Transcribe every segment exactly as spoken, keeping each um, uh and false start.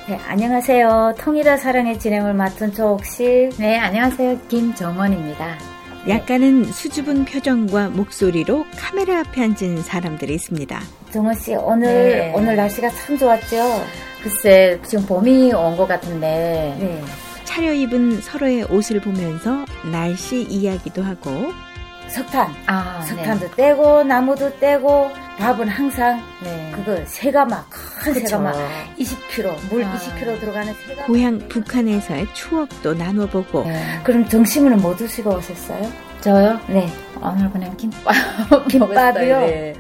네, 안녕하세요. 통일과 사랑의 진행을 맡은 조옥실. 네, 안녕하세요. 김정원입니다. 약간은 수줍은 표정과 목소리로 카메라 앞에 앉은 사람들이 있습니다. 정원 씨, 오늘 네. 오늘 날씨가 참 좋았죠? 글쎄, 지금 봄이 온 것 같은데. 네. 차려입은 서로의 옷을 보면서 날씨 이야기도 하고 석탄, 아, 석탄도 네. 떼고 나무도 떼고 밥은 항상 네. 그거 새가마, 큰 그쵸. 새가마 이십 킬로그램, 물 아. 이십 킬로그램 들어가는 새가마. 고향 북한에서의 추억도 나눠보고 네. 그럼 점심은 뭐 드시고 오셨어요? 저요? 네. 오늘 그냥 김밥. 김밥이요? 먹었어요. 네.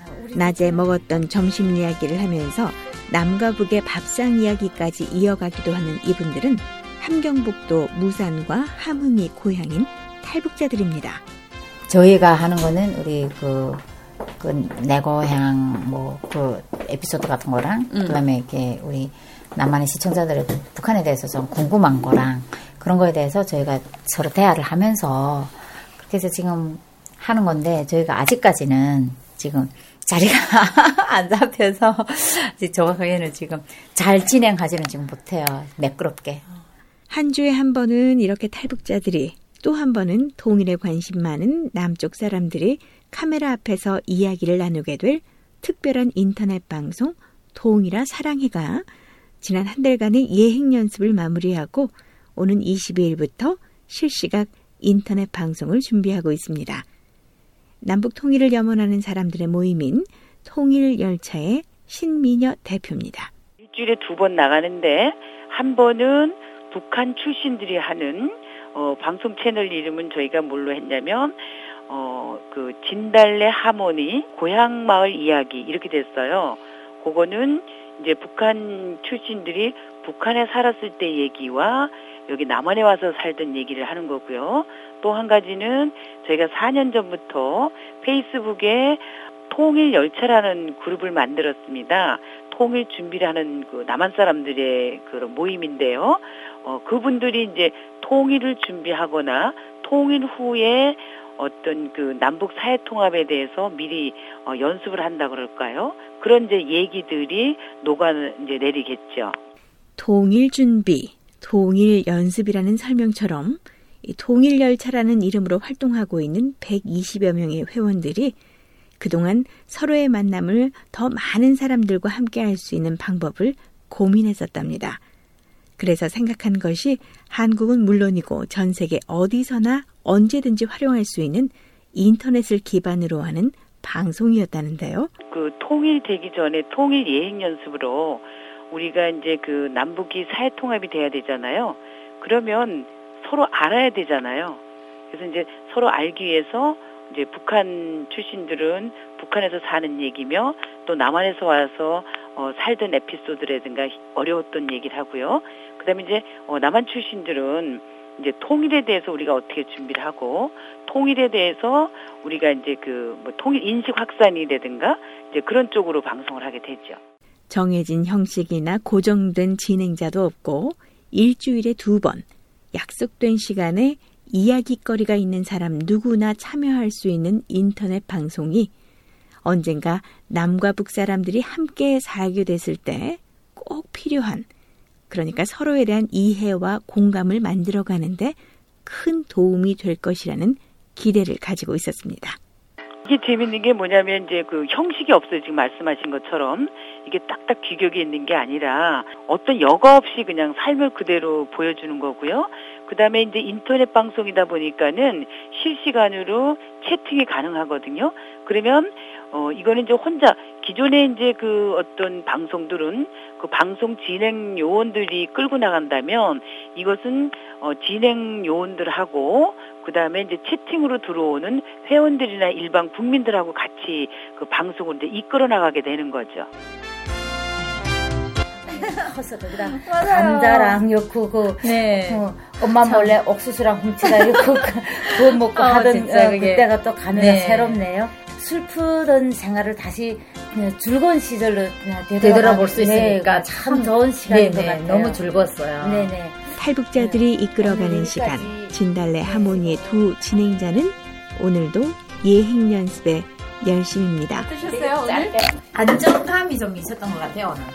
낮에 먹었던 점심 이야기를 하면서 남과 북의 밥상 이야기까지 이어가기도 하는 이분들은 함경북도 무산과 함흥이 고향인 탈북자들입니다. 저희가 하는 거는 우리 그, 그, 내 고향, 뭐, 그, 에피소드 같은 거랑, 음. 그 다음에 이렇게 우리 남한의 시청자들의 북한에 대해서 좀 궁금한 거랑, 그런 거에 대해서 저희가 서로 대화를 하면서, 그렇게 해서 지금 하는 건데, 저희가 아직까지는 지금 자리가 안 잡혀서, 정확하게는 지금 잘 진행하지는 지금 못해요. 매끄럽게. 한 주에 한 번은 이렇게 탈북자들이 또 한 번은 통일에 관심 많은 남쪽 사람들이 카메라 앞에서 이야기를 나누게 될 특별한 인터넷 방송 통일아 사랑해가 지난 한 달간의 예행 연습을 마무리하고 오는 이십이일부터 실시각 인터넷 방송을 준비하고 있습니다. 남북 통일을 염원하는 사람들의 모임인 통일열차의 신미녀 대표입니다. 일주일에 두 번 나가는데 한 번은 북한 출신들이 하는 어, 방송 채널 이름은 저희가 뭘로 했냐면 어, 그 진달래 하모니 고향 마을 이야기 이렇게 됐어요. 그거는 이제 북한 출신들이 북한에 살았을 때 얘기와 여기 남한에 와서 살던 얘기를 하는 거고요. 또 한 가지는 저희가 사 년 전부터 페이스북에 통일열차라는 그룹을 만들었습니다. 통일 준비를 하는 그 남한 사람들의 그런 모임인데요. 어, 그분들이 이제 통일을 준비하거나 통일 후에 어떤 그 남북 사회 통합에 대해서 미리 어, 연습을 한다 그럴까요? 그런 이제 얘기들이 녹아 이제 내리겠죠. 통일 준비, 통일 연습이라는 설명처럼 이 통일열차라는 이름으로 활동하고 있는 백이십여 명의 회원들이 그동안 서로의 만남을 더 많은 사람들과 함께 할 수 있는 방법을 고민했었답니다. 그래서 생각한 것이 한국은 물론이고 전 세계 어디서나 언제든지 활용할 수 있는 인터넷을 기반으로 하는 방송이었다는데요. 그 통일되기 전에 통일 예행 연습으로 우리가 이제 그 남북이 사회 통합이 돼야 되잖아요. 그러면 서로 알아야 되잖아요. 그래서 이제 서로 알기 위해서 이제 북한 출신들은 북한에서 사는 얘기며 또 남한에서 와서 어, 살던 에피소드라든가 어려웠던 얘기를 하고요. 그다음에 이제 어, 남한 출신들은 이제 통일에 대해서 우리가 어떻게 준비를 하고 통일에 대해서 우리가 이제 그 뭐 통일 인식 확산이라든가 이제 그런 쪽으로 방송을 하게 되죠. 정해진 형식이나 고정된 진행자도 없고 일주일에 두 번 약속된 시간에 이야기거리가 있는 사람 누구나 참여할 수 있는 인터넷 방송이 언젠가 남과 북 사람들이 함께 살게 됐을 때 꼭 필요한, 그러니까 서로에 대한 이해와 공감을 만들어가는데 큰 도움이 될 것이라는 기대를 가지고 있었습니다. 이게 재밌는 게 뭐냐면 이제 그 형식이 없어요. 지금 말씀하신 것처럼 이게 딱딱 규격이 있는 게 아니라 어떤 여과 없이 그냥 삶을 그대로 보여주는 거고요. 그 다음에 이제 인터넷 방송이다 보니까는 실시간으로 채팅이 가능하거든요. 그러면 어 이거는 이제 혼자 기존에 이제 그 어떤 방송들은 그 방송 진행 요원들이 끌고 나간다면 이것은 어 진행 요원들하고 그 다음에 이제 채팅으로 들어오는 회원들이나 일반 국민들하고 같이 그 방송을 이제 이끌어 나가게 되는 거죠. 커서 거기다 감자랑 넣고 그 네. 어, 엄마 몰래 옥수수랑 훔치다 넣고 그거 먹고 어, 하던 진짜 어, 그게. 그때가 또 가면 네. 새롭네요. 슬프던 생활을 다시 그냥 즐거운 시절로 그냥 되돌아볼 수 네, 있으니까 참 좋은 시간인 것 네네, 같아요. 너무 즐거웠어요. 네네. 탈북자들이 네. 이끌어가는 오늘까지 시간, 진달래 네. 하모니의 두 진행자는 오늘도 예행 연습에 열심입니다. 어떠셨어요, 오늘? 안정감이 좀 있었던 것 같아요, 오늘.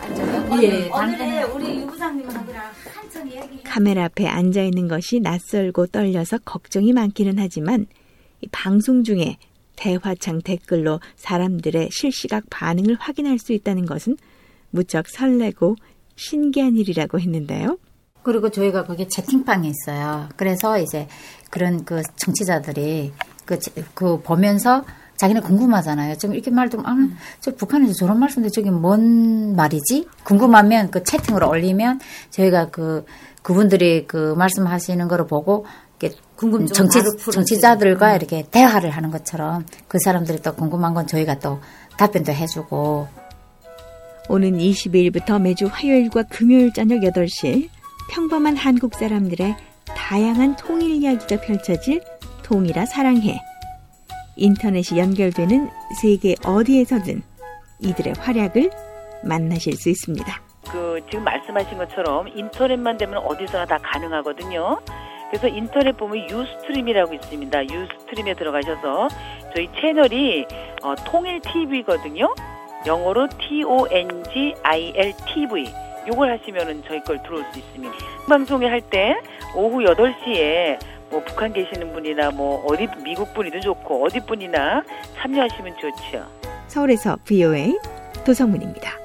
예, 오늘 우리 유 부장님하고랑 한참 얘기. 카메라 앞에 앉아 있는 것이 낯설고 떨려서 걱정이 많기는 하지만 이 방송 중에 대화창 댓글로 사람들의 실시각 반응을 확인할 수 있다는 것은 무척 설레고 신기한 일이라고 했는데요. 그리고 저희가 거기 채팅방이 있어요. 그래서 이제 그런 그 청취자들이 그, 그 보면서 자기는 궁금하잖아요. 좀 이렇게 말 좀, 아, 저 북한에서 저런 말씀인데 저게 뭔 말이지? 궁금하면 그 채팅으로 올리면 저희가 그, 그분들이 그 말씀하시는 거를 보고 궁금증 정치, 정치자들과 이렇게 대화를 하는 것처럼 그 사람들이 또 궁금한 건 저희가 또 답변도 해주고. 오는 이십이일부터 매주 화요일과 금요일 저녁 여덟 시 평범한 한국 사람들의 다양한 통일 이야기가 펼쳐질 통일아 사랑해. 인터넷이 연결되는 세계 어디에서든 이들의 활약을 만나실 수 있습니다. 그 지금 말씀하신 것처럼 인터넷만 되면 어디서나 다 가능하거든요. 그래서 인터넷 보면 유스트림이라고 있습니다. 유스트림에 들어가셔서 저희 채널이 어, 통일티비거든요. 영어로 티 오 엔 지 아이 엘 티 브이. 요걸 하시면은 저희 걸 들어올 수 있습니다. 방송에 할 때 오후 여덟 시에 뭐 북한 계시는 분이나 뭐 어디 미국 분이도 좋고 어디 분이나 참여하시면 좋죠. 서울에서 브이오에이 도성문입니다.